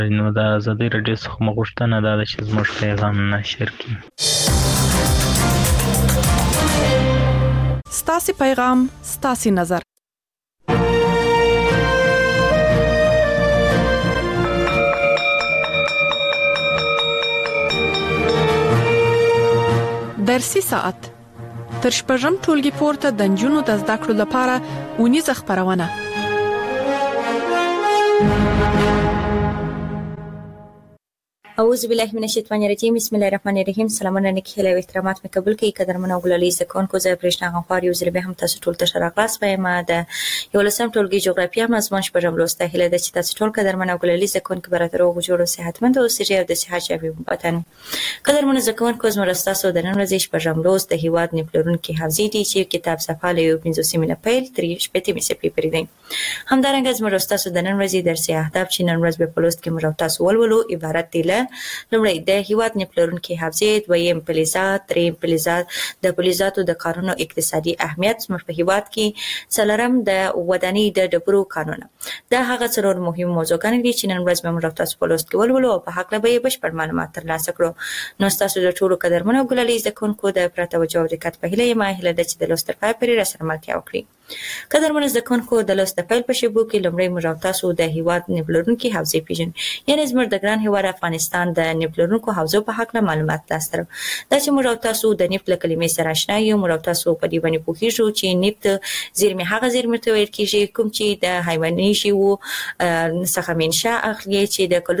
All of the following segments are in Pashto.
نو د ازادي راډیو څخه مو غوښتنه دا ده چې زموږ پیغام نشر کړي. ستاسې پیغام ستاسې نظر. درسي ساعت تر شپږم ټولګي پورته د نجونو د زده کړو لپاره اونیزه خپرونه. اعوذ بالله من الشیطان الرجیم. بسم الله الرحمن الرحیم. سلامونه نیکی له احترامات مې قبول کړئ. قدرمن او ګلالي زکونکو زه پرېښنا غوړ یو ځل به هم تاسو ټول ته شراغلاس وایم. د 11م ټولګي جغرافیا مضمون شپږم لوسته هله د چې تاسو ټول قدرمن او ګلالي زکونکو براتر او جوړو صحتمند او سړي او د صحت شابه وطن. قدرمن زکونکو زموږ تاسو د نن ورځې شپږم لوست د هیواد نپلورونکي حافظي دي چې کتاب صفحه له 15 مینه پیل 3 شپږ مې سپې پرې دي. همدارنګه زموږ تاسو د نن ورځې درسي اهداف چې نن ورځ به په لوست کې موږ تاسو ولولو عبارت دي له لومړی د هیواد نپلورونکي حافظي، دویم فلزات، دریم فلزات د فلزاتو د کارونو اقتصادي اهمیت زموږ په هیواد کې، څلورم د ودانۍ د ډبرو کانونه. دا هغه څلور مهم موضوعګانې دي چې نن ورځ به موږ تاسو په لوست کې ولولو او په هکله به بشپړ معلومات ترلاسه کړو. نو تاسو د ټولو قدرمنو ګلالي زکونکو د پراته توجه او دقت په هیله یم چې د لوست تر پای پورې راسره ملتیا وکړئ. قدرمن زکونکو د لوست پیل په شیبو کې لومړی موږ تاسو د هیواد نپلورونکي حافظي پیژنو، یعنی زموږ د ګران هیواد افغانستان د نپلورونکو حافظو په حق معلومات تاسو ته. دا چې موږ تاسو د نفت کلمې سره آشنا یو، موږ تاسو په دې باندې پوهیږو چې نفت زیرمه هغه زیرمه ته ویل کیږي کوم چې د حیواني شیو څخه منشأ اخلي چې د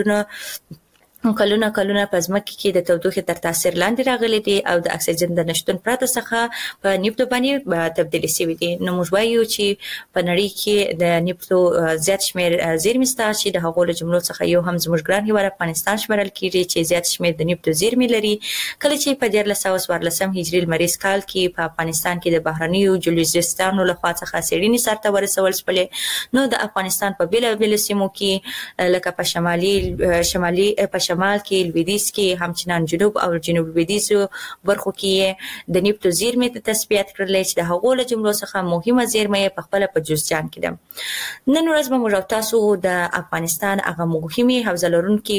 کلونه په ځمکه کې د تودوخې تر تاثیر لاندې راغلي دي او د اکسیجن د نشتون پرته څخه په نفت باندې تبدیل شوي دي. نو موږ وایو چې په نړۍ کې د نفت زیات شمیر زیرمې شته چې د هغو له جملو څخه یو هم زموږ ګران هیواد افغانستان شمارل کیږي چې زیات شمیر د نفت زیرمې لري. کله چې په 1414 هجري لمریز کال کې په افغانستان کې د بهرنیو جیولوجستانو لخوا څخه څېړنې سرته ورسول شولې، نو د افغانستان په بیلابیلو سیمو کې لکه په شمالي په شمال کې، لویدیځ کې، همچنان جنوب او جنوب لویدیځ برخو کې د نفت زیرمې تثبیت کړل چې د هغو له جملو څخه مهمه زیرمه په خپل په جوزجان کې ده. نن ورځ به موږ تاسو د افغانستان هغه مهمه حوزه لرونکي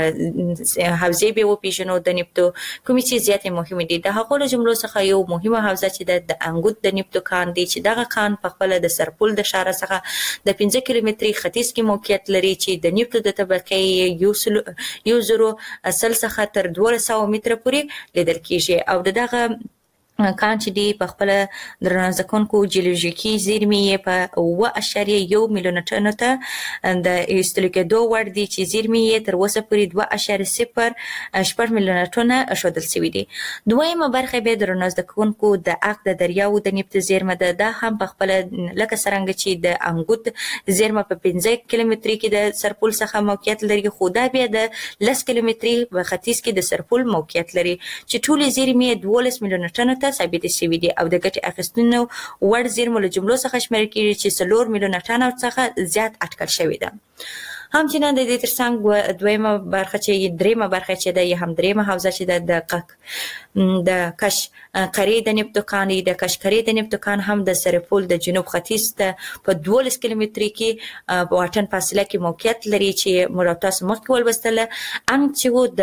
حوزې به وپیژنو د نفت کومې چې زیات مهمه دي. د هغو له جملو څخه یو مهمه حوزه چې د انګوت د نفت کان دی چې دغه کان په خپل د سرپل د شاره څخه د 5 کیلومتري ختیځ کې موقعیت لري چې د نفت د طبقه یو زرو اصل څخه تر 200 متره پورې لیدل کیږي او دغه کان چې دی په خپل درنځکونکو جیولوژیکي زیرمې په 1.1 میلیون ټنو ته د ایستلو کېدو وړ دي چې زیرمې تر اوسه پورې 2.08 میلیون ټنه ښودل شوي دي. دویمه برخه به درنځکونکو د اق د دریاو د نفت زیرمه ده. دا هم په خپل لکه څنګه چې د انګوت زیرمه په 15 کیلومتري کې د سرپل څخه موقعیت لري، خو دا بیا د 10 کیلومتري په ختیځ کې د سرپل موقعیت لري چې ټول زیرمې 12 میلیون ټنو ثابت شوي دي او د ګټې اخیستنې وړ زیرمو له جملو څخه شمیرل کیږي چې 4 میلیون ټنو څخه زیات اټکل شوی ده. همچنان د دې ترڅنګ دریمه برخه چې د هم دریمه حوزه چې د کش قری د نفت کان دی. د کش قری د نفت کان هم د سرپل د جنوب ختیځ ته په 12 کیلومتري کې په واټن فاصله کې موقعیت لري چې مرتبط مخکې ولوستله. انګ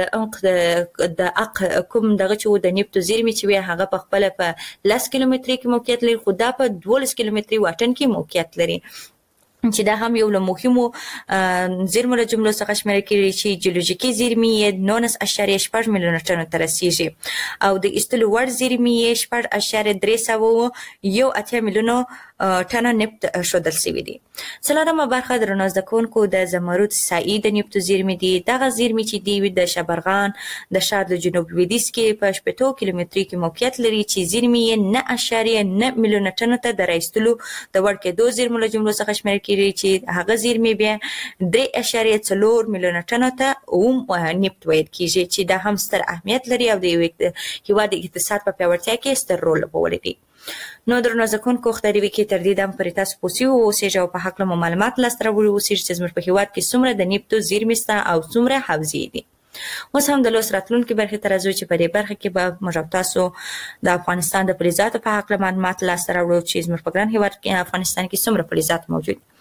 چې د اق کوم دغه چې د نفت زیرمې چې هغه په خپل په 10 کیلومتري کې موقعیت لري، خو دا په 12 کیلومتري واټن کې موقعیت لري چې دا هم یو له مهمو زیرمو له جملو څخه شمیرل کیږي چې جیولوژیکي زیرمې 19.8 میلیون ټنو ته رسیږي او د ایستلو وړ زیرمې 4.318 میلیونو ټنه نفت ښودل شوي دي. څلورمه برخه درنځکونکو د زمرد سایی د نفت زیرمې دي. دغه زیرمې چې دی د شبرغان د ښار د جنوب لویدیځ کې په 8 کیلومتري کې موقعیت لري چې زیرمې 9.9 میلیون ټنو ته د رایستلو د وړ کېدو زیرمو له جملو څخه شمیرل کیږي چې هغه زیرمې بیا 3.4 میلیون ټنو ته نفت ویل کیږي چې دا هم ستر اهمیت لري او د هیواد اقتصاد په پیاوړتیا کې ستر رول لوبولی دی. نو درنځکونکو خدای دې وکړي تر دې دم پرې تاسو پوسیو اوسېږئ او په هکله مو معلومات لاسته راوړي اوسېږي چې زموږ په هیواد کې څومره د نفت زیرمې شته او څومره حوزې دي. اوس هم د لوست راتلونکي برخې ته راځو چې په دې برخه کې به موږ تاسو د افغانستان د فلزاتو په هکله معلومات لاسته راوړو چې زموږ په ګران هیواد کې افغانستان کې څومره فلزات موجود.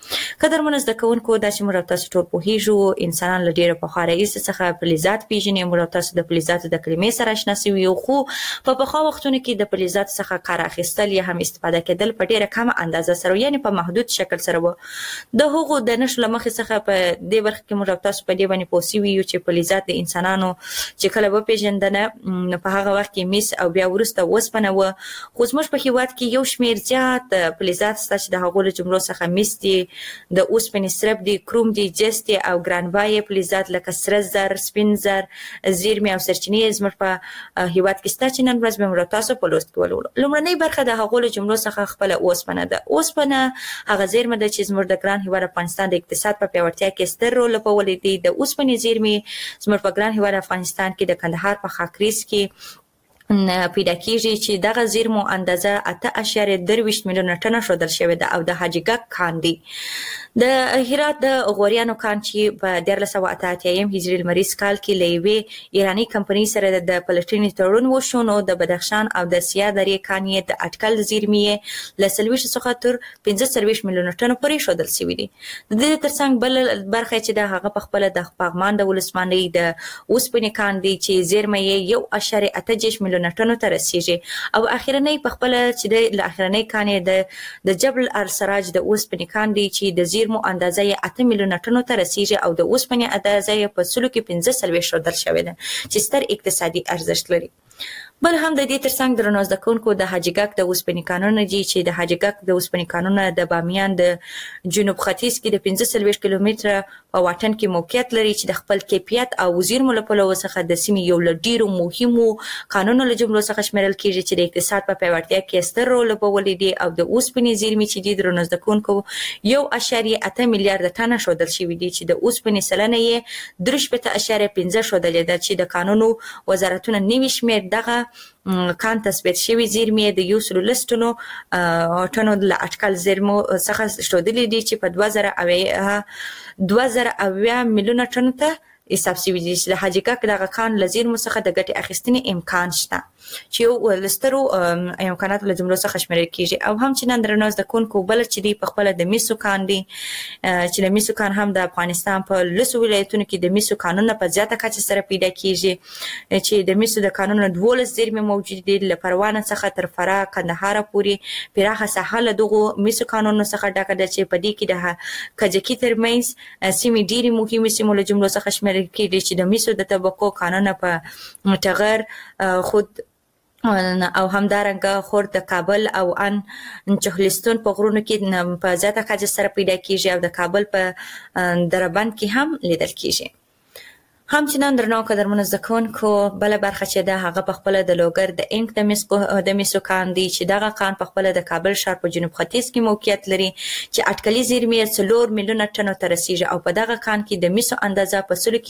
قدرمن زده کوونکو دا چې موږ تاسو ټول پوهیږو انسانان له ډیره پخوا راهیسې څخه فلزات پیژني. موږ تاسو د فلزاتو د کلمې سره آشنا شوي یو، خو په پخوا وختونو کې د فلزاتو څخه کار اخیستل یا هم استفاده کېدل په ډیره کمه اندازه سره، یعنی په محدود شکل سره و. د هغو د نشو له مخې څخه په دې برخه کې موږ تاسو په دې باندې پوه شوي یو چې فلزات د انسانانو چې کله وپېژندنه په هغه وخت کې مس او بیا وروسته اوسپنه و. خو زموږ په هېواد کې یو شمېر زیات فلزات شته چې د هغو له جملو څخه مس دي، د اوسپنې سرب دي، کروم دي، جس دي او ګرانبایه فلزات لکه سره زر، سپین زر، زیرمې او سرچینې زموږ په هېواد کې شته چې نن ورځ به موږ تاسو په لوست کې ولولو. لومړنۍ برخه د هغو له جملو څخه خپله اوسپنه ده. اوسپنه هغه زیرمه ده چې زموږ د ګران هېواد افغانستان د اقتصاد په پیاوړتیا کې ستر رول لوبولی دی. د اوسپنې زیرمې زموږ په ګران هېواد افغانستان کې د کندهار په خاکریز کې پیدا کیږي چې دغه زیرمو اندازه 8.23 میلیونه ټنه ښودل شوې ده او د حاجي ګک کان دی. د هرات د غوریانو کان چې په 1488 هجري لمریز کال کې له یوې ایراني کمپنۍ سره د پلټنې تړون وشو، نو د بدخشان او د سیا درې کان یې د اټکل زیرمې له 40 څخه تر 45 میلیونه ټنو پورې ښودل شوي دي. د دې ترڅنګ بل برخه چې د هغه په خپله د پغمان د ولسوالۍ د اوسپنې کان دی چې زیرمه یې 1.8 میلیونه ټنو ته رسیږي، او اخرنۍ په خپله چې د اخرنۍ کان یې د جبل السراج د اوسپنې کان دی چې د زیرمو اندازه یې 8 میلیونه ټنو ته رسیږي او د اوسپنې اندازه یې په سلو کې 45 ښودل شوې ده چې ستر اقتصادي ارزښت لري. بل هم د دې ترڅنګ درنو زده کوونکو د حاجي ګک د اوسپنې کانونه دي چې د حاجي ګک د اوسپنې کانونه د بامیان د جنوب ختیځ کې د 45 کیلومتره په واټن کې موقعیت لري چې د خپل کیفیت او زیرمو له پلوه څخه د سیمې یو له ډیرو مهمو کانونو له جملو څخه شمیرل کیږي چې د اقتصاد په پیاوړتیا کې ستر رول لوبولی دی. او د اوسپنې زیرمې چې دي درنو زده کوونکو 1.8 میلیارډ ټنه ښودل شوي دي چې د اوسپنې سلنه یې 3.5 ښودلې ده چې د قانونو وزارتونه نوي شمېر دغه کان تثبیت شوي زیرمې د 110 ټنو له اټکل زیرمو څخه ښودلې دي چې په 2008 میلیونه ټنو ته حساب شوي دي چې د حاجي ګک دغه کان له زیرمو څخه د ګټې اخیستنې امکان شته چې یو له سترو امکاناتو له جملو څخه شمیرل کیږي. او هم چې نن درنو زده کوونکو بل چې دی په خپله د مسو کان دی چې د مسو کان هم د افغانستان په 10 ولایتونو کې د مسو کانونه په زیاته کچه سره پیدا کیږي چې د مسو د کانونو 12 زیرمې موجود دي له پروانه څخه تر فراه کندهار پورې پراخه ساحه له دغو مسو کانونو څخه ډکه ده چې په دې کې د کجکي ترمنځ سیمې ډېرې مهمې سیمو له جملو څخه شمیرل کیږي چې د مسو د طبقو کانونه په ټغر خود او همدارنګه خور د کابل او ان چهلستون په غرونو کې په زیاته کچه سره پیدا کیږي او د کابل په دربند کې هم لیدل کیږي. هم چې نن درنو قدرمنو زده کوونکو بله برخه چې ده هغه په خپله د لوګر د انک د مسو کان دی چې دغه کان په خپله د کابل ښار په جنوب ختیځ کې موقعیت لري چې اټکلي زیرمې 4 میلیونه ټنو ته رسیږي او په دغه کان کې د مسو اندازه په سلو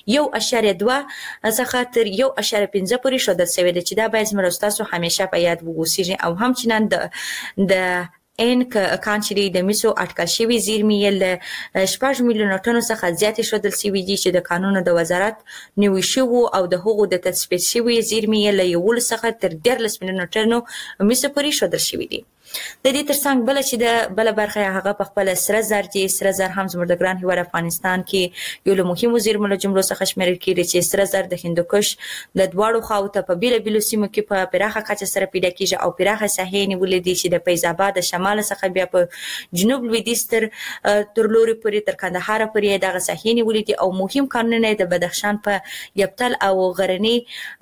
کې 1.2 څخه تر 1.5 پورې ښودل شوې ده چې دا باید زموږ تاسو همیشه په یاد ووسیږي. او هم چې نن د انک کان چې د مسو اټکل شوي زیرمې له 6 میلیونه ټنو څخه زیاتې ښودل شوي دي چې د قانونو د وزارت نوي شوو او د هغو د تثبیت شوي زیرمې له 11 څخه تر 14 میلیونه ټنو مسو پورې ښودل شوي دي. د دې ترڅنګ بل چې د بل برخه هغه په خپل سره زر دي. سره زر هم زموږ د ګران هېواد افغانستان کې یو له مهمو زیرمو له جملو څخه شمیرل کیږي چې سره زر د هندوکش د دواړو خواو ته په بیلابیلو سیمو کې په پراخه کچه سره پیدا کیږي او پراخه ساحې نیولې دي چې د فیض آباد د شمال څخه بیا په جنوب لویدیځ تر لوري پورې تر کندهار پورې دغه ساحې نیولې دي او مهم کانونه د بدخشان په یبتل او غرني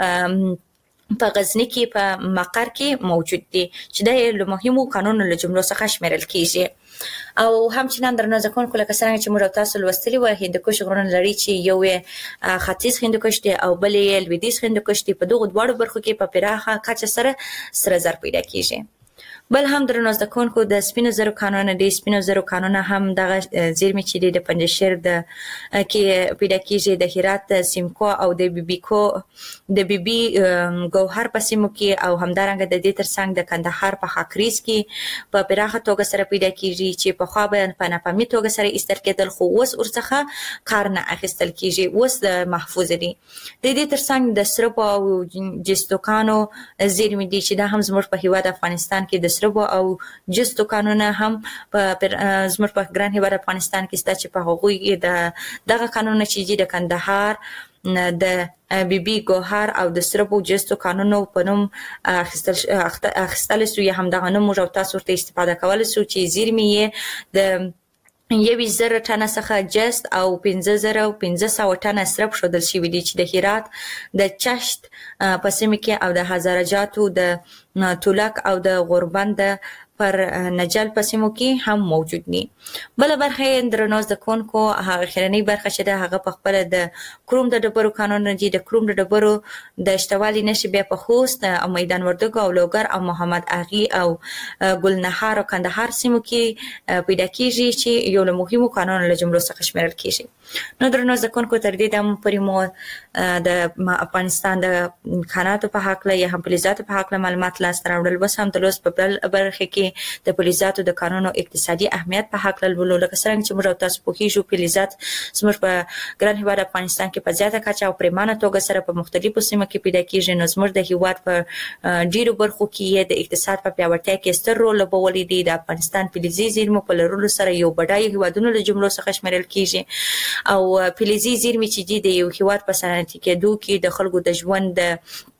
په غزنی کې په مقر کې موجود دي چې د مهمو قانونو له جملو څخه شمیرل کیږي. او هم چې نن درنو زده کوونکو لکه څنګه چې موږ تاسو لوستلي و هندوکش غرونه لري چې یو یې ختیځ هندوکش دی او بل یې لویدیځ هندوکش دی. په دغو دواړو برخو کې په پراخه کچه سره زر پیدا کیږي. بل هم درنو زده کوونکو د سپینو زرو کانونه دي. سپینو زرو کانونه هم دغه زیرمې چې دي د پنجشیر کې پیدا کیږي، د هرات سیمکو او د بیبي ګوهر په سیمو کې او همدارنګه د دې ترڅنګ د کندهار په خاکریز کې په پراخه توګه سره پیدا کیږي چې پخوا به په ناپامي توګه سره ایستل کېدل خو اوس ورڅخه کار نه اخیستل کیږي، اوس محفوظ دي. د دې ترڅنګ د سرپو او جستوکانو زیرمې دي چې دا هم زموږ په هېواد افغانستان کې د د سربو او جستو قانون هم زموږ په ګران هیواد افغانستان کې ستا چې په هغوی دغه قانون چې د کندهار د بي ګوهر او د سربو جستو قانونو په نوم اخیستل سو یا هم دغه نوم موږ تاسو ورته استفاده کول سو چې زیرمې د 1,000 ټنه څخه جست او 15,500 ټنه سرب شودل شوی دي چې د هرات د چشت په سیمه کې او د هزاره جاتو د تولک او د غوربند پر نجل په سیمو کې هم موجود دي. بل برخه درنو ځکونکو هغه خیرنی برخه چې د هغه په خپل د کروم د ډبرو قانون دی د کروم د ډبرو د اشتوالي نشي بیا په خوست او میدان وردګو او لوګر او محمد اغي او ګلنهار او کندهار سیمو کې پیدا کیږي چې یو له مهمو قانون له جملو څخه شمیرل کیږي. نو درنو ځکونکو تر دې د پریمو د افغانستان د خاناتو په حق له یا هم فلزاتو په حق له معلومات لاس راوړل بس هم د لوس په بل برخه کې د فلزاتو د قانون او اقتصادي اهمیت په حق له لکه څنګه چې موږ تاسو په هیڅ فلزات زموږ په ګران هیواد افغانستان کې په زیاته کچه او پریمانه توګه سره په مختلفو سیمو کې پیدا کیږي. نو زموږ د هیواد په ډیرو برخو کې د اقتصاد په پیاوړتیا کې ستر رول لوبولی دی. د افغانستان فلزي زیرمو په لرلو سره یو بډای هیوادونو له جملو څخه شمیرل کیږي او فلزي زیرمې چې د یو هیواد په صنعتي کېدو کې د خلکو د ژوند د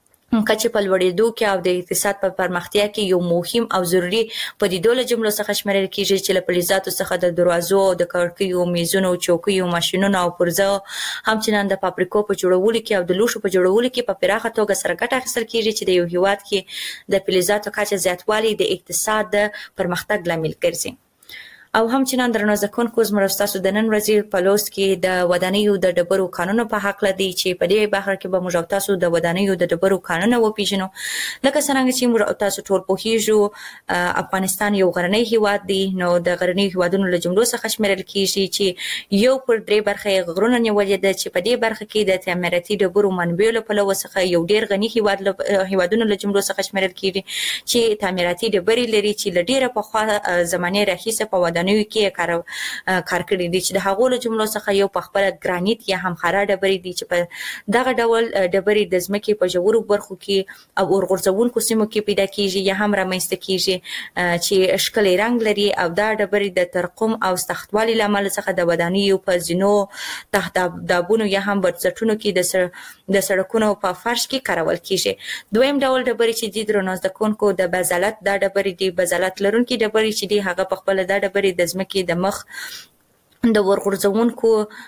کچې په لوړېدو کې او د اقتصاد په پرمختیا کې یو مهم او ضروري پدیدو له جملو څخه شمیرل کیږي چې له فلزاتو څخه د دروازو د کړکیو میزونو چوکیو ماشینونو او پرزو همچنان د فابریکو په جوړولو کې او د لوښو په جوړولو کې په پراخه توګه سره ګټه اخیستل کیږي چې د یو هیواد کې د فلزاتو کچه زیاتوالی د اقتصاد د پرمختګ لامل ګرځي. او همچنان درنو ځکونکو زموږ تاسو د نن ورځې په لوست کې د ودانیو د ډبرو قانون په حق لدی چې په دې بهر کې به موږ تاسو د ودانیو د ډبرو قانون وپیژنو. لکه څنګه چې موږ تاسو ټول په هیڅ افغانستان یو غرنی هیواد دی. نو د غرنی هیوادونو له جملو څخه شمیرل کیږي چې یو پر درې برخه غرونه نیولې ده چې په دې برخه کې د تعمیراتي ډبرو منبعو له پلوه څخه یو ډیر غنی هیوادونو له جملو څخه شمیرل کیږي چې تعمیراتي ډبرې لري چې لډیره په خوا زمانه راهیسه په ودانیو کې کار کړی دي چې د هغو له جملو څخه یو په خپل ګرانیت یا هم خارا ډبرې دي چې په دغه ډول ډبرې د ځمکې په ژورو برخو کې او اورغورځونکو سیمو کې پیدا کیږي یا هم رامنځته کیږي چې ښکلی رنګ لري او دا ډبرې د ترقم او سختوالي له امله څخه د ودانیو په زینو تحت دابونو یا هم بنسټونو کې د سړکونو په فرش کې کارول کیږي. دویم ډول ډبرې چې د درنو ځکونکو د بازالت دا ډبرې دي. بازالت لرونکي ډبرې چې دي هغه په خپل دا ډبرې د ځمکې د مخ د ورغورځونکو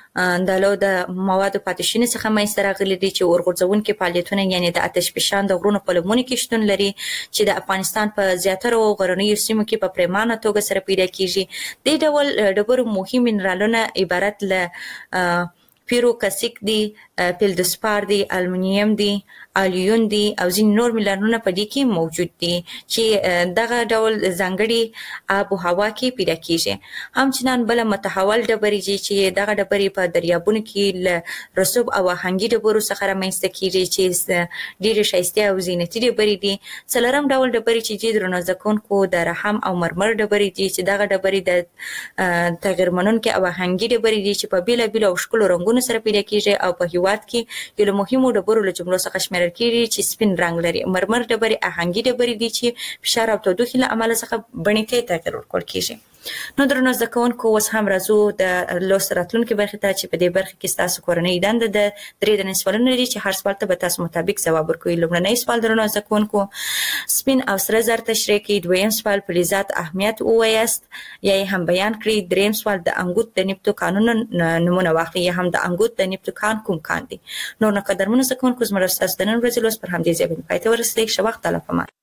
د موادو پاتې څخه منځته راغلي دي چې ورغورځونکي فعالیتونه یعنی د آتش فشان د غرونو په لمنو کې شتون لري چې د افغانستان په زیاتره غرنیو سیمو کې په پریمانه توګه سره پیدا کیږي. د ډول ډبرو مهم منرالونه عبارت له پیروکسیک دی، فلدسپار دی، المونیم دی، الیون دی او ځینې نور منرالونه په دې کې موجود دي چې دغه ډول ځانګړي آب او هوا کې پیدا کیږي. همچنان بل متحول ډبرې چې دغه ډبرې په دریابونو کې له رسوب او آهنګي ډبرو څخه رامنځته کیږي چې ډېرې ښایسته او زینتي ډبرې دي. څلورم ډول ډبرې چې درنو ځکونکو د رحم او مرمر ډبرې دي چې دغه ډبرې د تغیر منونکي او آهنګي ډبرې دي چې په بیلابیلو او ښکلو رنګونو سره پیدا کیږي او په هیواد کې یو له مهمو ډبرو له جملو څخه شمیرل کیږي چې سپین رنګ لري. مرمر ډبرې آهنګي ډبرې دي چې فشار او تودوخې له امله څخه بڼې ته تغیر ورکول کیږي. نو درنو زکونکو اوس هم راځو د لوست راتلونکي برخې ته چې په دې برخه کې تاسو کورنۍ دنده د 3 دنې سوالونه دي چې هر سوال ته به تاسو مطابق ځواب ورکوئ. لومړنی سوال درنو زکونکو سپین او سره زر تشریح کړئ. دویم سوال فلزات اهمیت ووایاست یا یې هم بیان کړئ. دریم سوال د انګوت د نیپتو قانون نمونه واخلئ یا هم د انګوت د نیپتو قانون کوم کان دي. نور نه قدرمنو زکونکو زموږ تاسو د نن ورځې لوست پر همدې ځای باندې پای ته ورسېږي. ښه وخت الله پامان.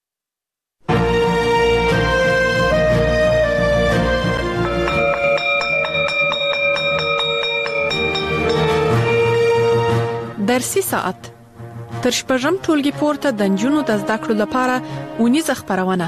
درسي ساعت تر شپږم ټولګي پورته د نجونو د زده کړو لپاره اونیزه خپرونه.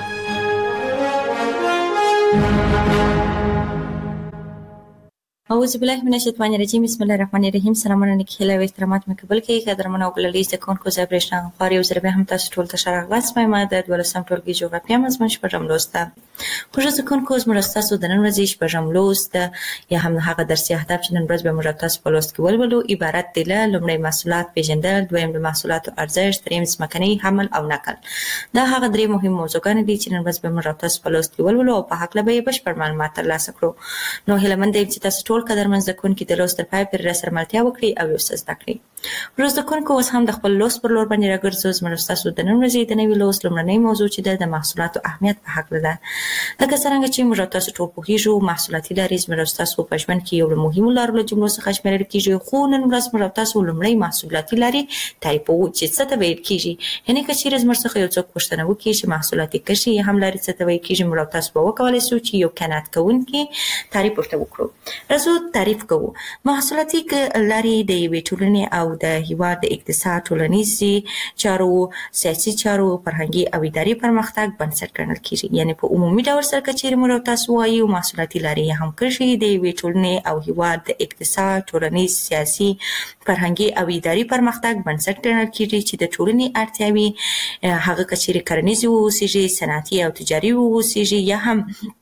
اعوذ بالله من الشیطان الرجیم بسم الله الرحمن الرحیم سلامونه نکهله و احترامات مې قبول کړئ قدرمن او ګلالي زکونکو زه برېښنا غوار یو ځل بیا هم تاسو ټول ته ښه راغلاست ما د 12 ټولګي جغرافیه مضمون شپږم لوست ده خوږه زکونکو زموږ ستاسو د نن ورځې شپږم لوست یا هم هغه درسي اهداف چې نن ورځ به موږ تاسو په لوست کې ولولو عبارت دي له لومړی محصولات پیژندل دویم د محصولاتو ارزښت دریم ځمکنی حمل او نقل دا هغه درې مهم موضوعګان دي چې نن ورځ به موږ تاسو په لوست کې ولولو او په هکله به یې بشپړ معلومات ترلاسه کړو نو هیله مند یم چې تاسو ټول قدرمن زکونکي د لوست تر پای پورې راسره ملتیا وکړي او یو څه زده کړئ ورځ زکونکو اوس هم د خپل لوست پر لور باندې راګرځو زموږ ستاسو د نن ورځې د نوي لوست لومړنۍ موضوع چې ده د محصولاتو اهمیت په هکله ده لکه څرنګه چې موږ تاسو ټول پوهیږو محصولاتي لارې زموږ ستاسو په ژوند کې یو له مهمو لارو له جملو څخه شمیرل کیږي خو نن ورځ موږ تاسو لومړی محصولاتي لارې تعریفوو چې څه ته ویل کیږي یعنې که چیرې زموږ څخه یو څوک پوښتنه وکړي چې محصولاتي کشي یا هم لارې څه ته ویل کیږي موږ تاسو به وکولای شو چې یو قناعت کوونکی تعریف ورته وکړو راځو تعریف کوو محصولاتي لارې د یوې ټولنې او د هیواد د اقتصاد ټولنیزي چارو سیاسي چارو فرهنګي او اداري پرمختګ بنسټ ګڼل کیږي یعنې په عمومي ډول سره که چیرې موږ تاسو وایو محصولاتي لارې هم کشي د یوې ټولنې او هیواد د اقتصاد ټولنیز سیاسي فرهنګي او اداري پرمختګ بنسټ ګڼل کیږي چې د ټولنې اړتیاوې هغه که چیرې کرنیزې واوسیږي صنعتي او تجاري واوسیږي یا هم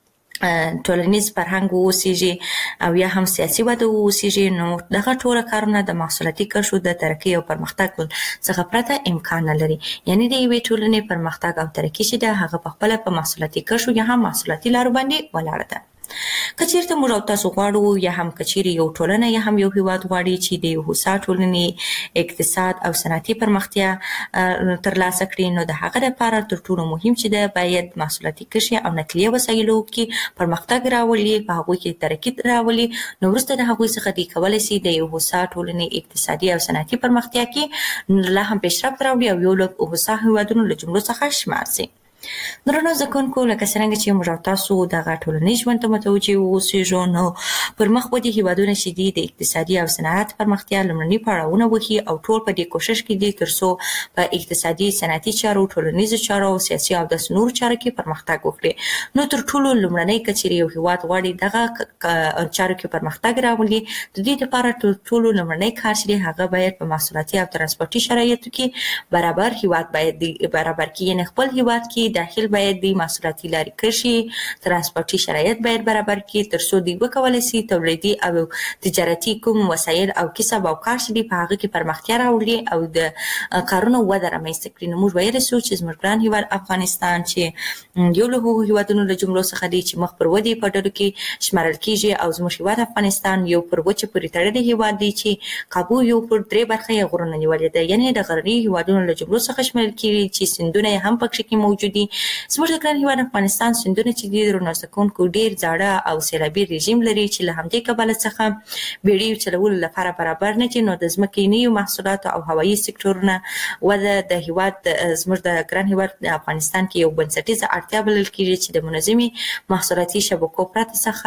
ټولنیز فرهنګ واوسیږي او یا هم سیاسي وده واوسیږي نو دغه ټوله کارونه د محصولاتي کرښو د ترقۍ او پرمختګ څخه پرته امکان نه لري یعنې د یوې ټولنې پرمختګ او ترقۍ چې ده هغه پخپله په محصولاتي کرښو یا هم محصولاتي لارو باندې ولاړه ده که چیرته موږ تاسو غواړو یا هم که چیرې یو ټولنه یا هم یو هیواد غواړي چې د یو هوسا ټولنې اقتصاد او صنعتي پرمختیا ترلاسه کړي نو د هغه لپاره تر ټولو مهم چې ده باید محصولاتي کرښې او نقلیه وسایلو کې پرمختګ راولي په هغوی کې ترقي راولي نو وروسته د هغوی څخه دوی کولی شي د یو هوسا ټولنې اقتصادي او صنعتي پرمختیا کې لا هم پیشرفت راوړي او یو له هوسا هیوادونو له جملو څخه شمار شي درنو زکونکو لکه څرنګه چې موږ تاسو دغه ټولنیز ژوند ته متوجه اوسېږو نو پر مخ ودې هیوادونه چې دي د اقتصادي او صنعت پرمختیا لومړني پړاوونه وهي او ټول په دې کوشش کې دي ترڅو په اقتصادي صنعتي چارو ټولنیزو چارو او سیاسي او داسې نورو چارو کې پرمختګ وکړي نو تر ټولو لومړنی که چیرې یو هیواد غواړي دغه چارو کې پرمختګ راولي د دې لپاره تر ټولو لومړنی کار چې هغه باید په محصولاتي او ترانسپورتي شرایطو کې برابر هیواد باید برابر کړي یعنې خپل هیواد کې داخل باید د محصولاتي لارې کشي ترانسپورتي شرایط باید برابر کړي ترڅو دوی وکولی شي تولیدي او تجارتي کوم وسایل او کسب او کار چې دي په هغه کې پرمختیا راوړي او د کارونو وده رامنځته کړي نو موږ ویلی شو چې زموږ ګران هیواد افغانستان چې یو له هغو هیوادونو له جملو څخه دی چې مخ پر ودې په ډلو کې شمارل کیږي او زموږ هیواد افغانستان یو پر وچه پورې تړلی هیواد دی چې کابو یو پر درې برخه یې غرونه نیولې ده یعنې د غرني هیوادونو له جملو څخه شمارل کیږي چې سیندونه یې هم پکښې کې موجود دي زموږ د ګران هیواد افغانستان سیندونه چې دي درنو زکونکو ډېر زاړه او سیلابي رژیم لري چې له همدې کبله څخه بیړیو چلولو لپاره برابر نه دي نو د ځمکنیو محصولاتو او هوایي سکتورونه وده د هیواد زموږ د ګران هیواد افغانستان کې یو بنسټیزه اړتیا بلل کیږي چې د منظمې محصولاتي شبکو پرته څخه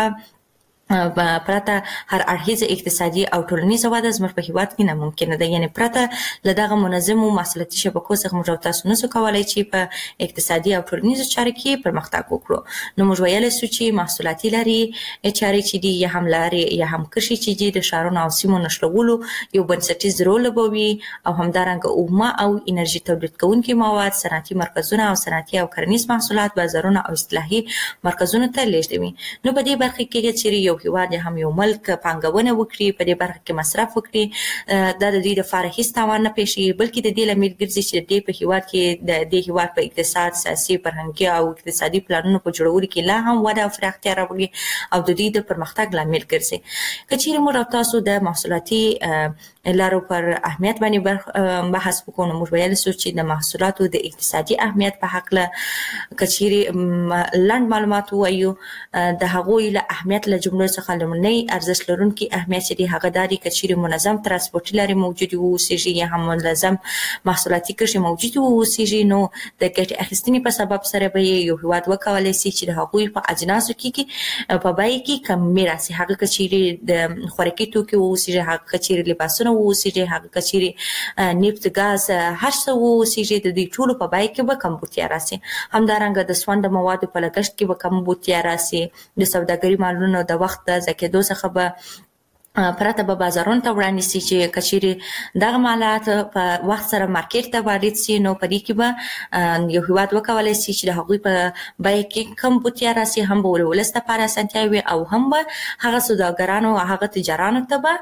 پرته هر اړخیزه اقتصادي او ټولنیزه وده زموږ په هیواد کې ناممکنه ده یعنې پرته له دغه منظمو محصولاتي شبکو څخه موږ تاسو نشو کولی چې په اقتصادي او ټولنیزو چارو کې پرمختګ وکړو نو موږ ویلی شو چې محصولاتي لارې چارې چې دي یا هم لارې یا هم کرښې چې دي د ښارونو او سیمو نښلولو یو بنسټیز رول لوبوي او همدارنګه اومه او انرژي تولید کوونکي مواد صنعتي مرکزونه او صنعتي او کرنیز محصولات بازارونه او اصلاحي مرکزونو ته لیږدوي نو په دې برخه کې چیرې یو هیواد یا هم یو ملک پانګونه وکړي په دې برخه کې مصرف وکړي دا د دې لپاره هیڅ تاوان نه پیښیږي بلکې د دې لامل ګرځي چې د دې په هیواد کې د دې هیواد په اقتصاد سیاسي فرهنګي او اقتصادي پلانونو په جوړولو کې لا هم وده او پراختیا راوړي او د دې د پرمختګ لامل ګرځي که چیرې موږ تاسو د محصولاتي لارو پر اهمیت باندې بحث وکړو نو موږ ویلی شو چې د محصولاتو د اقتصادي اهمیت په هکله که چیرې لنډ معلومات ووایو د هغوی له اهمیت له جملو څخه لومړنی ارزښت لرونکي اهمیت چې دی هغه دا دی که چیرې منظم ترانسپورتي لارې موجودې واوسیږي یا هم منظم محصولاتي کرښې موجودې واوسیږي نو د ګټې اخیستنې په سبب سره به یو هیواد وکولی شي چې د هغوی په اجناسو کې په بیې کې کمې راسي هغه که چیرې د خوراکي توکي واوسیږي هغه که چیرې لباسونه واوسیږي هغه که چیرې نفت ګاز هر څه واوسیږي د دې ټولو په بیې کې به کمبودتیا راسي همدارنګه د سونده موادو په لګښت کې به کمبودتیا راسي د سوداګري مالونو د وخت د ضایع کېدو څخه به پرته به بازارونو ته وړاندې شي چې کچېرې دغه مالات په وخت سره مارکیټ ته وارد شي نو په دې کې به یو هیواد وکولای شي چې د هغوی په بیه کې کم بوتیا راسي، هم به ولس لپاره اسانتیا وي او هم به هغه سوداګرانو او هغه تجارانو ته به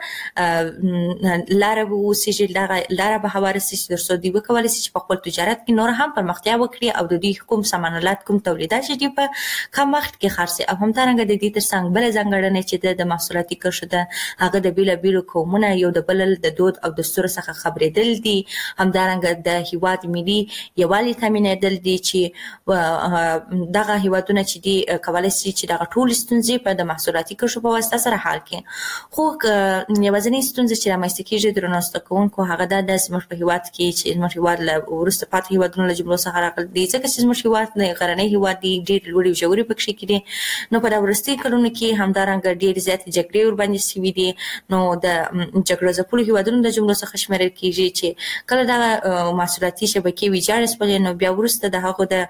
لاره ووسیږي، دغه لاره به هواره شي چې تر څو دوی وکولای شي چې په خپل تجارت کې نور هم پرمختیا وکړي او د دوی کوم سامان الات کوم تولیدات چې دوی په کم وخت کې خرڅي. او همدارنګه د دې تر څنګ بله ځانګړنه چې د محصولاتي کرښو ده هغه د بیلابیلو قومونه یو د بل د دود او دستور څخه خبرېدل دي، همدارنګه د هیواد ملي یووالي تامینېدل دي چې دغه هیوادونه چې دي کولی شي چې دغه ټول ستونزې په د محصولاتي کرښو په واسطه سره حل کړي. خو یوازینۍ ستونزه چې رامنځته کېږي درنو زده کوونکو هغه دا ده زموږ په هیواد کې چې زموږ هیواد له وروسته پاتې هیوادونو له جملو څخه راغلی دی، ځکه چې زموږ هیواد غرنی هیواد دی، ډېر لوړې او ژورې پکښې کړي. نو په وروستیو کلونو کې همدارنګه ډېرې زیاتې جګړې ورباندې شوي دي، نو د جګړه ځپلو هیوادونو د جملو څخه شمیرل کېږي چې کله دغه محصولاتي شبکې ویجاړې شولې نو بیا وروسته د هغو د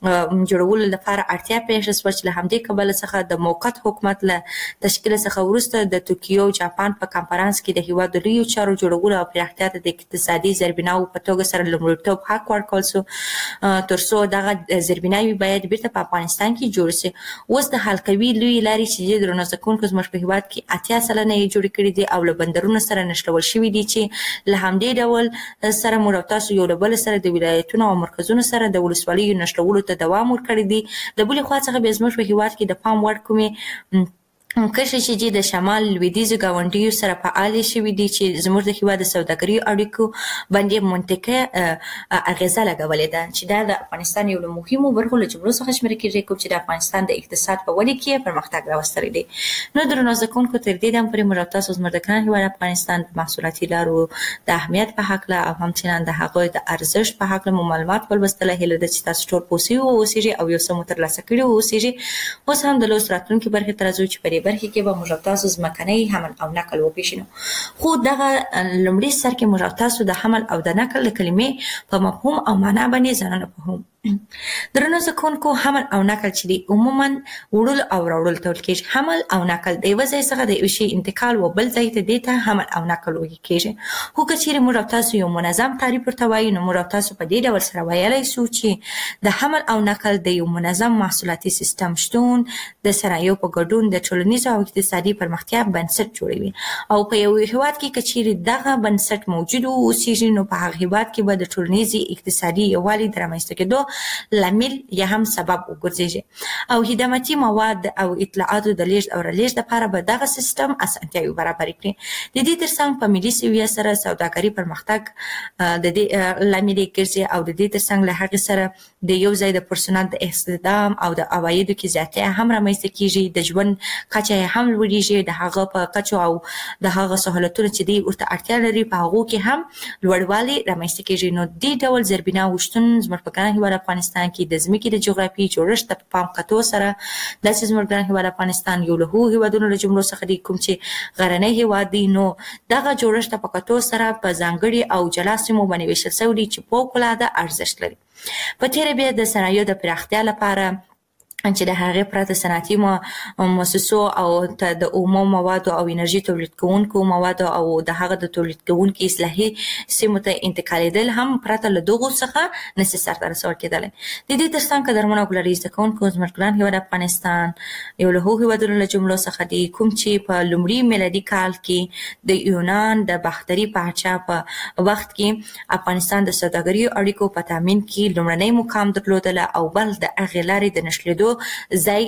جوړولو لپاره اړتیا پېښه شوه چې له همدې کبله څخه د موقت حکومت له تشکیل څخه وروسته د توکیو جاپان په کنفرانس کې د هیواد د لویو چارو جوړولو او پراختیا ته د اقتصادي زیربناوو په توګه سره لومړیتوب حق ورکړل شو تر څو دغه زیربناوې باید بیرته په افغانستان کې جوړ شي. اوس د حل کوي لویې لارې چې درنو زده کوونکو زموږ په هیواد کې 80 سلنه یې جوړې کړي دي او له بندرونو سره نښلول شوي دي چې له همدې ډول سره موږ او تاسو یو له بل سره د ولایتونو او مرکزونو سره د ولسوالیو نښلولو ته دوام ورکړی دی. د بلې خوا څخه بیا زموږ په هیواد کې د پام وړ کومې کشي چې د شمال لویدیځو ګاونډیو سره فعال شوي دي چې زموږ د هیواد د سوداګرۍ اړیکو باندې منطقه اغیزه لګولې ده چې دا د افغانستان یو له مهمو برخو له جملو څخه شمیرل کېږي کوم چې د افغانستان د اقتصاد په ودې کې پرمختګ راوستلی دی. نو درنو زده کوونکو تر دې دم پورې موږ تاسو زموږ د ګران هیواد افغانستان د محصولاتي لارو د اهمیت په هکله او همچنان د هغوی د ارزښت په هکله مو معلومات ولوستله. هیله ده چې تاسو ټول پوه سوي واوسیږئ او یو څه مو ترلاسه کړي واوسیږي. اوس هم د لوست راتلونکي برخې ته راځو چې په برخې کې به موږ تاسو ځمکنی حمل او نقل وپېژنو. خو دغه لومړي سر کې موږ تاسو د حمل او د نقل د کلمې په مفهوم او معنا باندې ځانونه پوهوو. درنو زده کوونکو حمل او نقل چې دی عموما وړل او راوړل ته ویل کېږي. حمل او نقل د یوه ځای څخه د یو شي انتقال و بل ځای ته دې ته حمل او نقل ویل کېږي. خو که چیرې موږ تاسو یو منظم تعریف ورته وایو نو موږ تاسو په دې ډول سره ویلی شو چې د حمل او نقل د یو منظم محصولاتي سیستم شتون د صنایعو په ګډون د ټولنیزو او اقتصادي پرمختیا بنسټ جوړوي او په یو هیواد کې که چیرې دغه بنسټ موجود اوسیږي نو په هغه هیواد کې به د ټولنیزي اقتصادي یووالي د رامنځته کېدو لامل یا هم سبب وګرځي او خدماتي مواد او اطلاعاتو د لیږد او رالېږد لپاره به دغه سیستم اسانتیاوې برابرې کړي. د دې ترڅنګ په ملي سویه سره سوداګري پرمختګ د دې لامل ګرځي او د دې ترڅنګ له هغې سره د یو ځای د پرسونل د استخدام او د عوایدو کې زیاتیا هم رامنځته کېږي، د ژوند کچه یې هم لوړېږي، د هغه په کچو او د هغه سهولتونو چې دوی ورته اړتیا لري په هغو کې هم لوړوالی رامنځته کېږي. نو دې ډول زیربناوو شتون زموږ په ګران هیواد افغانستان کې د ځمکې د جغرافیې جوړښت ته په پام کتو سره داسې زموږ ګران هیواد افغانستان یو له هغو هیوادونو له جملو څخه دی کوم چې غرنی هیواد دی. نو دغه جوړښت ته په کتو سره په ځانګړي او جلا سیمو باندې ویشل شوی دی چې فوق‌العاده ارزښت لري. په تېره بیا د صنایعو د پراختیا لپاره چې د هغې پرته صنعتي مؤسسو او د اومو موادو او انرژي تولید کوونکو موادو او د هغه د تولید کوونکو اصلاحي سیمو ته انتقالېدل هم پرته له دغو څخه نشي سرته رسول کېدلی. د دې ترڅنګ قدرمنو ګلري زده کوونکو زموږ ګران هیواد افغانستان یو له هغو هیوادونو له جملو څخه دی کوم چې په لومړي میلادي کال کې د یونان د باختري پاچا په وخت کې افغانستان د سوداګرۍ اړیکو په تامین کې لومړنی مقام درلودله او بل د هغې لارې د نښلېدو ځای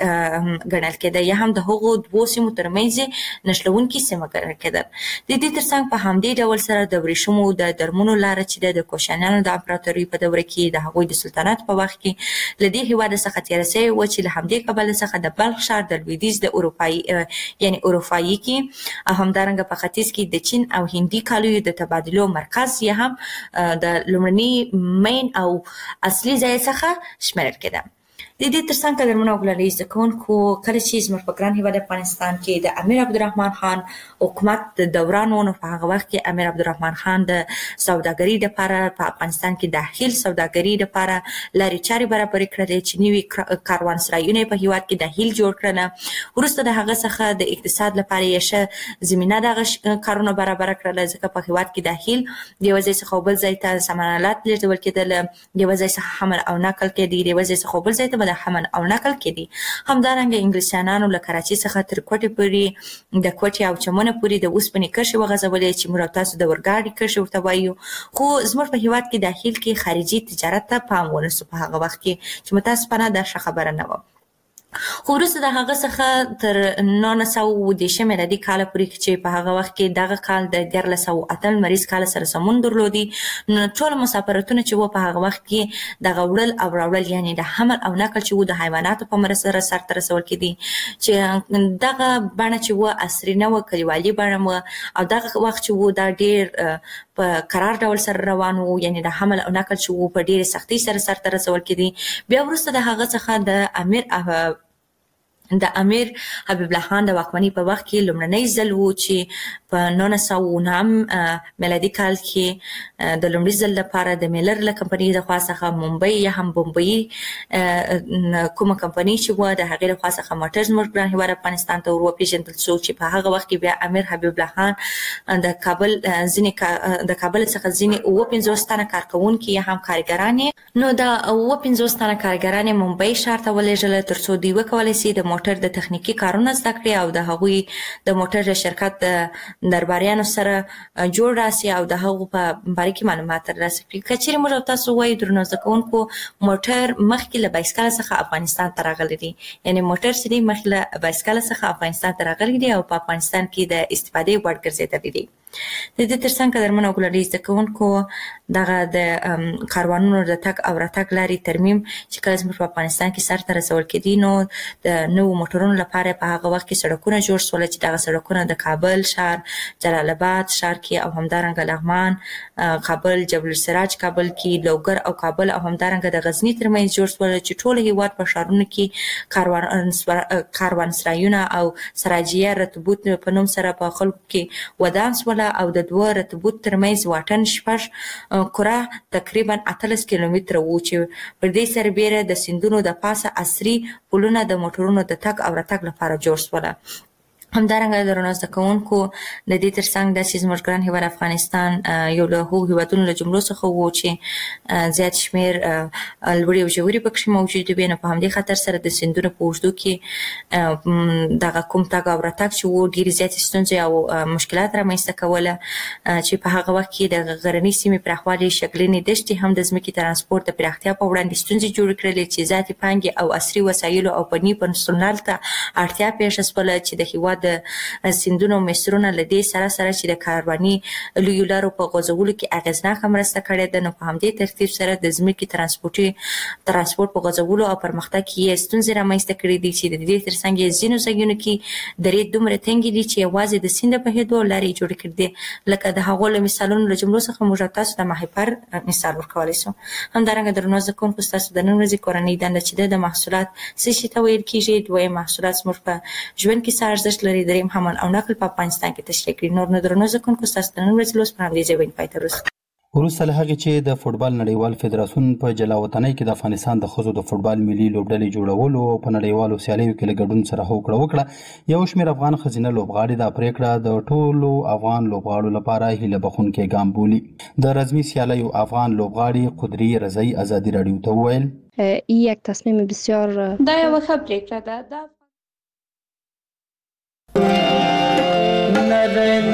ګڼل کېده یا هم د هغو دوو سیمو ترمنځ نښلوونکې سیمه ګڼل کېدل. د دې ترڅنګ په همدې ډول سره د ورېښمو د درمونو لاره چې د کوشانیانو د امپراتورۍ په دوره کې د هغوی د سلطنت په وخت کې له دې هېواده څخه تېره سوې وه چې له همدې کبله څخه د بلخ ښار د لویدیځ د اروپایي کې او همدارنګه په ختیځ کې د چین او هندي کالیو د تبادلو مرکز یا هم د لومړني مین او اصلي ځای څخه شمیرل کېده. د دې ترڅنګ قدرمنو او ګلالي زده کوونکو کله چې زموږ په ګران هېواد افغانستان کې د امیر عبدالرحمن خان حکومت د دوران و، نو په هغه وخت کې امیر عبدالرحمن خان د سوداګرۍ لپاره په افغانستان کې د هیل سوداګرۍ لپاره لارې چارې برابرې کړلې چې نوي کاروانسرایونه په هېواد کې د هیل جوړ کړل. وروسته د هغه څخه د اقتصاد لپاره یې ښه زمینه دغه کارونه برابره کړله، ځکه په هېواد کې د هیل د یوه ځای څخه بل ځای ته سامانالات لېږدول کېدل، د یوه ځای څخه حمل او نقل کېدی، د یوه ځای څخه بل ځای ته به د حمل او نقل کېدی. همدارنګه انګلیسیانانو له کراچۍ څخه تر کوټې پورې د کوټې او چمنه پورې د اوسپنې کرښې وغځولې چې موږ او تاسو د اورګاډي کرښې ورته وایو. خو زموږ په هېواد کې د هیل کې خارجي تجارت ته پام ونه سو په هغه وخت کې، چې متاسفانه دا ښه خبره نه وه. خو وروسته د هغه څخه تر 1920 میلادي کاله پورې چې په هغه وخت کې دغه کال د 1308 لمریز کال سره سمون درلودي، نو ټول مسافرتونه چې و په هغه وخت کې دغه وړل او راوړل، یعنی د حمل او نقل چې و د حیواناتو په مرسته سره سرته رسول کېدي، چې دغه بڼه چې و عصري نه وه، کلیوالي بڼه وه، او دغه وخت چې و دا ډېر په قرار ډول سره روان و، یعنی د حمل او نقل چې و په ډېرې سختۍ سره سرته رسول کېدي. بیا وروسته د هغه څخه د امیر حبیب الله خان د واکمنۍ په وخت کې لومړنی ځل و چې په 1909 میلادي کال کې د لومړي ځل لپاره د میلر له کمپنۍ د خوا څخه ممبئی یا هم بمبئی کومه کمپنۍ چې و د هغې له خوا څخه موټر زموږ ګران هېواد افغانستان ته ور وپېژندل شو، چې په هغه وخت کې بیا امیر حبیب الله خان د کابل څخه ځینې 57 تنه کارکوونکي یا هم کارګران یې، نو د 57 تنه کارګران یې ممبئی ښار ته ولېږله تر څو دوی وکولی سي د موټر د تخنیکي کارونه زده کړي او د هغوی د موټر شرکت د درباریانو سره جوړ راسي او د هغو په باره کې معلومات ترلاسه کړي. که چیرې موږ او تاسو وایو درنو زده کوونکو موټر مخکې له بایسکل څخه افغانستان ته راغلی دی، یعنې موټر چې دی مخکې له بایسکل څخه افغانستان ته راغلی دی او په افغانستان کې د استفادې وړ ګرځېدلی دی. د دې ترڅنګ قدرمنو او ګلالي زده کوونکو دغه د کاروانونو د تګ او راتګ لارې ترمیم چې کله زموږ په افغانستان کې سرته رسول کېدي، نو د نوو موټرونو لپاره په هغه وخت کې سړکونه جوړ شول، چې دغه سړکونه د کابل ښار، جلال آباد ښار کې او همدارنګه لغمان، کابل، جبل السراج کابل کې، لوګر او کابل او همدارنګه د غزني ترمنځ جوړ شول، چې ټول هېواد په ښارونو کې کاروانسرایونه او سراجیه رتبوت په نوم سره په خلکو کې ودان شول او د دوه رتبوت ترمنځ واټن 6 کره تقریبا 18 کیلومتره و، چې پر دې سربیره د سیندونو د پاسه عصري پلونه د موټرونو د تګ او راتګ لپاره جوړ شول. همدارنګه درنو زده کوونکو د دې ترڅنګ دا چې زموږ ګران هېواد افغانستان یو له هغو هېوادونو له جملو څخه و چې زیات شمېر لوړې او ژورې پکښې موجود وي، نو په همدې خاطر سره د سیندونو په اوږدو کې دغه کوم تګ او راتګ چې و ډېرې زیاتې ستونزې او مشکلات رامنځته کوله، چې په هغه وخت کې د غرنۍ سیمې پراخوالي، شګلنې دښتې هم د ځمکې ترانسپورت د پراختیا په وړاندې ستونزې جوړې کړلې، چې زیاتې پانګې او عصري وسایلو او فني پرسونل ته اړتیا پېښه شوله، چې د هېواد د سیندونو مصرونه له دې سره سره چې د کارواني لویو لارو په غځولو کې اغېزناکه مرسته کړې ده، نو په همدې ترتیب سره د ځمکې ترانسپورت په غځولو او پرمختګ کې یې ستونزې رامنځته کړې دي، چې د دې ترڅنګ یې ځینو ځایونو کې درې دومره تنګې دي چې یوازې د سیند په بهېدو لارې جوړې کړې دي، لکه د هغو له مثالونو له جملو څخه موږ تاسو د ماهیپر مثال ورکولی شو. همدارنګه درنو زده کوونکو ستاسو د نن ورځې کورنۍ دنده چې د محصولات څه شي ته ویل کېږي، دویم محصولات زموږ په ژوند کې څه ارزښت لري، دریم حمل او نقل په افغانستان کې تشریح کړي. نور نو درنو زده کوونکو ستاسو د نن ورځې لوست په همدې ځای باندې پای ته رسوو. وروسته له هغې چې د فوټبال نړیوال فدراسیون په جلاوطنۍ کې د افغانستان د ښځو د فوټبال ملي لوبډلې جوړولو او په نړیوالو سیالیو کې له ګډون سره هوکړه وکړه، یو شمېر افغان ښځینه لوبغاړي دا پرېکړه د ټولو افغان لوبغاړو لپاره هیله بښونکی ګام بولي. د رزمي سیالیو افغان لوبغاړي قدري رضایی ازادي راډیو ته وویل این یک تصمیم بسیار دا یو ښه پرېکړه ده.